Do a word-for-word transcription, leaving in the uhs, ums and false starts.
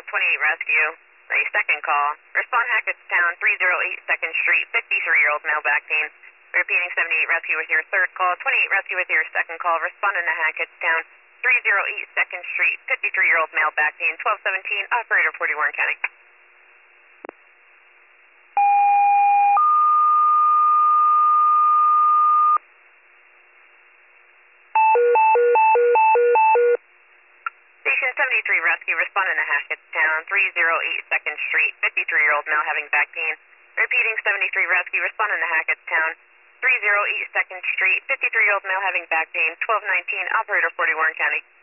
twenty-eight Rescue. A second call. Respond Hackettstown, three oh eight second Street, fifty-three-year-old male back pain. Repeating seventy-eight Rescue with your third call, twenty-eight Rescue with your second call. Responding to Hackettstown, three oh eight second Street, fifty-three-year-old male back pain, twelve seventeen, operator forty Warren County. Station seventy-three Rescue, responding to Hackettstown, three oh eight second Street, fifty-three-year-old male having back pain. Repeating seventy-three Rescue, responding to Hackettstown, three oh eight second Street, fifty-three-year-old male having back pain, twelve nineteen, operator forty Warren County.